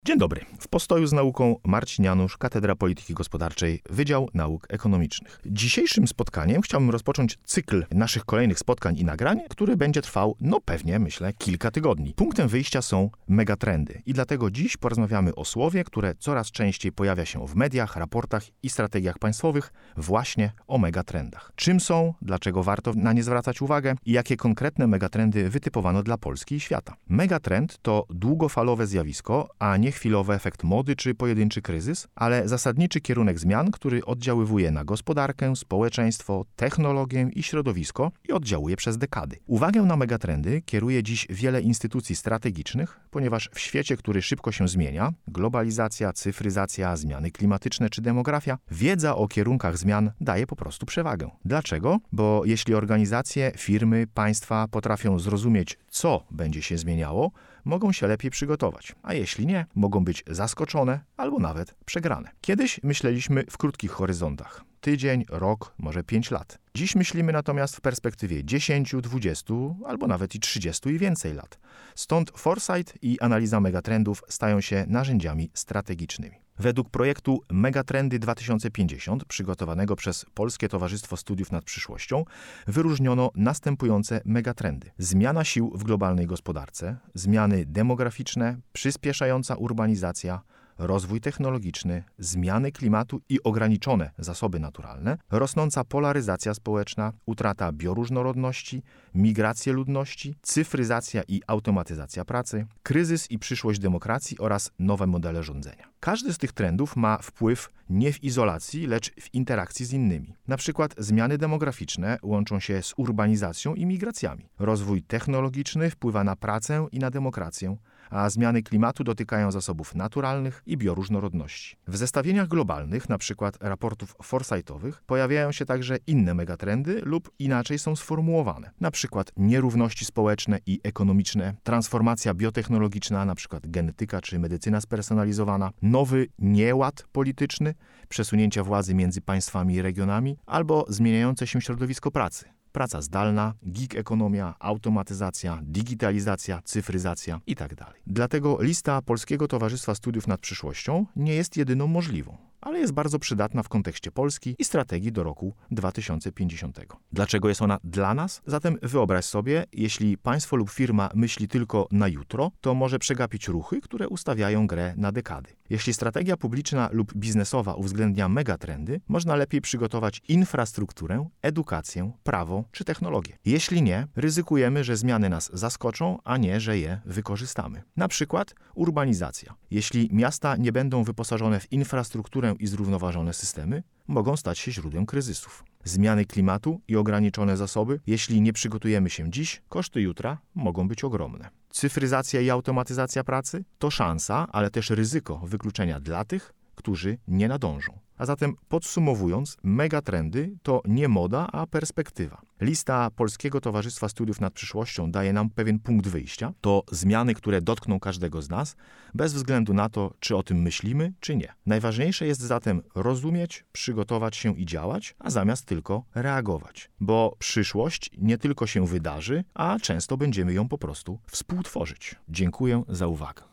Dzień dobry. W postoju z nauką Marcin Janusz, Katedra Polityki Gospodarczej, Wydział Nauk Ekonomicznych. Dzisiejszym spotkaniem chciałbym rozpocząć cykl naszych kolejnych spotkań i nagrań, który będzie trwał, pewnie, myślę, kilka tygodni. Punktem wyjścia są megatrendy i dlatego dziś porozmawiamy o słowie, które coraz częściej pojawia się w mediach, raportach i strategiach państwowych, właśnie o megatrendach. Czym są, dlaczego warto na nie zwracać uwagę i jakie konkretne megatrendy wytypowano dla Polski i świata. Megatrend to długofalowe zjawisko, a nie chwilowy efekt mody czy pojedynczy kryzys, ale zasadniczy kierunek zmian, który oddziaływuje na gospodarkę, społeczeństwo, technologię i środowisko i oddziałuje przez dekady. Uwagę na megatrendy kieruje dziś wiele instytucji strategicznych, ponieważ w świecie, który szybko się zmienia, globalizacja, cyfryzacja, zmiany klimatyczne czy demografia, wiedza o kierunkach zmian daje po prostu przewagę. Dlaczego? Bo jeśli organizacje, firmy, państwa potrafią zrozumieć, co będzie się zmieniało, mogą się lepiej przygotować, a jeśli nie, mogą być zaskoczone albo nawet przegrane. Kiedyś myśleliśmy w krótkich horyzontach. Tydzień, rok, może 5 lat. Dziś myślimy natomiast w perspektywie 10, 20 albo nawet i 30 i więcej lat. Stąd foresight i analiza megatrendów stają się narzędziami strategicznymi. Według projektu Megatrendy 2050, przygotowanego przez Polskie Towarzystwo Studiów nad Przyszłością, wyróżniono następujące megatrendy. Zmiana sił w globalnej gospodarce, zmiany demograficzne, przyspieszająca urbanizacja, rozwój technologiczny, zmiany klimatu i ograniczone zasoby naturalne, rosnąca polaryzacja społeczna, utrata bioróżnorodności, migracje ludności, cyfryzacja i automatyzacja pracy, kryzys i przyszłość demokracji oraz nowe modele rządzenia. Każdy z tych trendów ma wpływ nie w izolacji, lecz w interakcji z innymi. Na przykład zmiany demograficzne łączą się z urbanizacją i migracjami. Rozwój technologiczny wpływa na pracę i na demokrację, a zmiany klimatu dotykają zasobów naturalnych i bioróżnorodności. W zestawieniach globalnych, na przykład raportów foresightowych, pojawiają się także inne megatrendy lub inaczej są sformułowane. Na przykład nierówności społeczne i ekonomiczne, transformacja biotechnologiczna, na przykład genetyka czy medycyna spersonalizowana, nowy nieład polityczny, przesunięcia władzy między państwami i regionami, albo zmieniające się środowisko pracy. Praca zdalna, gig ekonomia, automatyzacja, digitalizacja, cyfryzacja itd. Dlatego lista Polskiego Towarzystwa Studiów nad Przyszłością nie jest jedyną możliwą, ale jest bardzo przydatna w kontekście Polski i strategii do roku 2050. Dlaczego jest ona dla nas? Zatem wyobraź sobie, jeśli państwo lub firma myśli tylko na jutro, to może przegapić ruchy, które ustawiają grę na dekady. Jeśli strategia publiczna lub biznesowa uwzględnia megatrendy, można lepiej przygotować infrastrukturę, edukację, prawo czy technologię. Jeśli nie, ryzykujemy, że zmiany nas zaskoczą, a nie, że je wykorzystamy. Na przykład urbanizacja. Jeśli miasta nie będą wyposażone w infrastrukturę i zrównoważone systemy, mogą stać się źródłem kryzysów. Zmiany klimatu i ograniczone zasoby, jeśli nie przygotujemy się dziś, koszty jutra mogą być ogromne. Cyfryzacja i automatyzacja pracy to szansa, ale też ryzyko wykluczenia dla tych, którzy nie nadążą. A zatem podsumowując, megatrendy to nie moda, a perspektywa. Lista Polskiego Towarzystwa Studiów nad Przyszłością daje nam pewien punkt wyjścia. To zmiany, które dotkną każdego z nas, bez względu na to, czy o tym myślimy, czy nie. Najważniejsze jest zatem rozumieć, przygotować się i działać, a zamiast tylko reagować. Bo przyszłość nie tylko się wydarzy, a często będziemy ją po prostu współtworzyć. Dziękuję za uwagę.